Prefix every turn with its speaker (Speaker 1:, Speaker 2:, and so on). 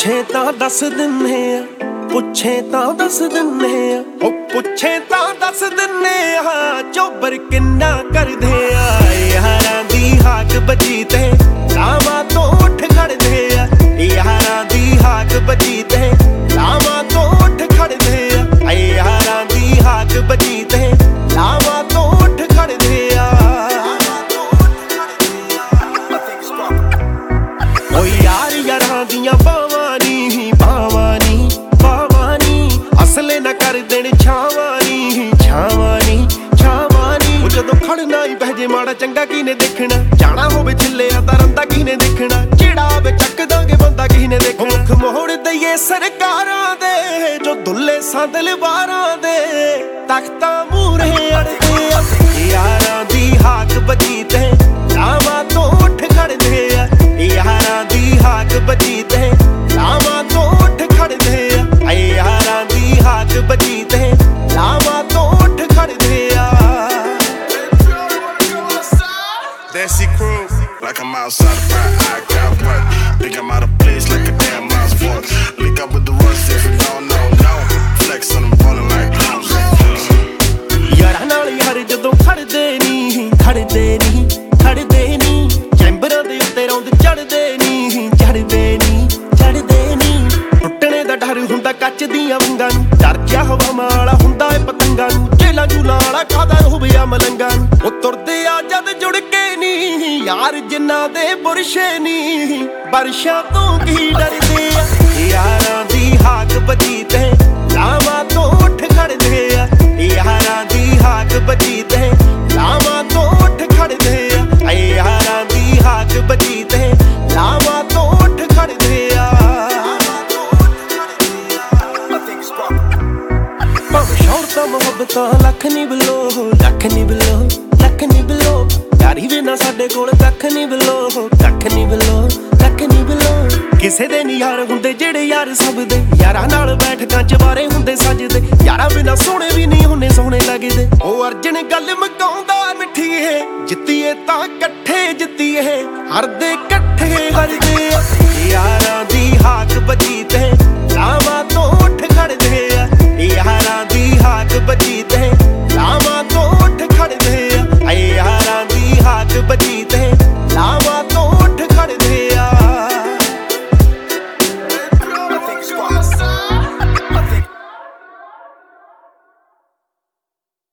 Speaker 1: ਪੁੱਛੇ ਤਾਂ ਦੱਸ ਦਿੰਨੇ ਆ, ਪੁੱਛੇ ਤਾਂ ਦੱਸ ਦਿੰਨੇ ਆ, ਉਹ ਪੁੱਛੇ ਤਾਂ ਦੱਸ ਦਿੰਨੇ ਆ ਚੋਬਰ ਕਿੰਨਾ ਕਰਦੇ ਆ। ਯਾਰਾਂ ਦੀ ਹਾਕ ਬਜੀ ਤੇ ਲਾਵਾਂ ਤੋਂ ਉੱਠ ਖੜਦੇ ਆ, ਯਾਰਾਂ ਦੀ ਹਾਕ ਬਜੀ ਤੇ ਲਾਵਾਂ ਤੋਂ ਉੱਠ ਖੜਦੇ ਆ, ਯਾਰਾਂ ਦੀ ਹਾਕ ਬਜੀ ਤੇ ਲਾਵਾਂ ਤੋਂ ਉੱਠ ਖੜਦੇ ਆ। ਓ ਯਾਰ ਯਾਰਾਂ ਦੀਆਂ ਬਾਵਾਂ ਨੀ ਬਾਵਾਂ ਨੀ ਬਾਵਾਂ ਨੀ ਅਸਲੇ ਨਾ ਕਰ ਦੇਣ ਛਾਵਾਂ ਨੀ ਛਾਵਾਂ ਨੀ ਛਾਵਾਂ ਨੀ। ਉਹ ਜਦੋਂ ਖੜਨਾ ਹੀ ਪੈ ਜੇ ਮਾੜਾ ਚੰਗਾ ਕਿਹਨੇ ਦੇਖਣਾ, ਜਾਣਾ ਹੋਵੇ ਛਿੱਲਿਆ ਤਾਂ ਰੰਦਾ ਕਿਹਨੇ ਦੇਖਣਾ, ਜਿਹੜਾ ਆਵੇ ਚੱਕ ਦਾਂਗੇ ਬੰਦਾ ਕਿਹਨੇ ਦੇਖਣਾ। ਮੁੱਖ ਮੋੜ ਦਈਏ ਸਰਕਾਰਾਂ ਦੇ ਜੋ ਦੁੱਲੇ ਸੰਦਲ ਵਾਰਾਂ ਦੇ ਤਖਤਾਂ ਮੂਹਰੇ ਅੜਦੇ ਆ। ਯਾਰਾਂ ਦੀ ਹਾਕ ਬਜੀ ਤੇ ਲਾਵਾਂ ਤੋਂ ਉੱਠ ਖੜਦੇ ਆ, ਯਾਰਾਂ ਦੀ ਹਾਕ ਬਜੀ ਤੇ ਲਾਵਾਂ ਤੋਂ ਉੱਠ ਖੜਦੇ ਆ, ਯਾਰਾਂ ਦੀ ਹਾਕ ਬਜੀ ਤੇ ਲਾਵਾਂ ਤੋਂ ਉੱਠ ਖੜਦੇ ਆ।
Speaker 2: Desi crew, like I'm outside of pride, I got work. Think I'm out of place like a damn mouse sport. Link up with the rust if you don't know, no. Flex on them ballin' like clowns.
Speaker 1: ਯਾਰਾਂ ਨਾਲ ਯਾਰ ਜਦੋਂ ਖੜਦੇ ਨੀ ਖੜਦੇ ਨੀ ਖੜਦੇ ਨੀ, ਚੈਂਬਰਾਂ ਦੇ ਉੱਤੇ ਰੌਂਦ ਚੜਦੇ ਨੀ ਚੜਦੇ ਨੀ ਚੜਦੇ ਨੀ। ਟੁੱਟਣੇ ਦਾ ਡਰ ਹੁੰਦਾ ਕੱਚ ਦੀਆਂ ਵੰਗਾਂ ਨੂੰ, ਡਰ ਜਾ ਹਵਾਵਾਂ ਵਾਲਾ ਹੁੰਦਾ ਏ ਪਤੰਗਾਂ ਨੂੰ, ਜੇਲਾਂ ਜੂਲਾਂ ਵਾਲਾ ਖਾਦਾ ਹੋਵੇ ਆ ਮਲੰਗਾਂ ਨੂੰ। ਉਹ ਤੁਰਦੇ ਆ ਜਦ ਜੁੜ ਕੇ ਨੀ ਯਾਰ ਜਿਨ੍ਹਾਂ ਦੇ ਬੁਰਸ਼ੇ ਨੀ ਬਰਸ਼ਾਂ ਤੋਂ ਕੀ ਡਰਦੇ ਆ। ਯਾਰਾਂ ਦੀ ਹਾਕ ਬਜੀ ਤੇ ਲਾਵਾਂ ਤੋਂ ਉੱਠ ਖੜਦੇ ਆ, ਯਾਰਾਂ ਦੀ ਹਾਕ ਬਜੀ ਤੇ ਲਾਵਾਂ ਤੋਂ ਉੱਠ ਖੜਦੇ ਆ, ਯਾਰਾਂ ਦੀ ਹਾਕ ਬਜੀ ਤੇ ਲਾਵਾਂ ਤੋਂ ਉੱਠ ਖੜਦੇ ਆ। ਭਾਵੇਂ ਸ਼ੌਹਰਤਾਂ ਮੁਹੱਬਤਾਂ ਲੱਖ ਨੀ ਬਲੋ ਲੱਖ ਨੀ ਬਲੋ ਲੱਖ ਨੀ ਬਲੋ, ਯਾਰੀ ਵੀ ਨਾ ਸਾਡੇ ਕੋਲ ਕੱਖ ਨੀ ਬਲੋ ਕੱਖ ਨੀ ਬਲੋ ਕੱਖ ਨੀ ਬਲੋ। ਕਿਸੇ ਦੇ ਨੀ ਯਾਰ ਹੁੰਦੇ ਜਿਹੜੇ ਯਾਰ ਸਭ ਦੇ, ਯਾਰਾਂ ਨਾਲ ਬੈਠਕਾਂ ਚਵਾਰੇ ਹੁੰਦੇ ਸੱਜਦੇ, ਯਾਰਾਂ ਬਿਨਾਂ ਸੋਹਣੇ ਵੀ ਨਹੀਂ ਹੁੰਨੇ ਸੋਹਣੇ ਲੱਗਦੇ। ਉਹ ਅਰਜਨ ਗੱਲ ਮਕਾਉਂਦਾ ਮਿੱਠੀਏ, ਜਿੱਤੀਏ ਤਾਂ ਇਕੱਠੇ ਜਿੱਤੀਏ, ਹਰਦੇ ਇਕੱਠੇ ਹਰਦੇ। ਯਾਰਾਂ ਦੀ ਹਾਕ ਬਜੀ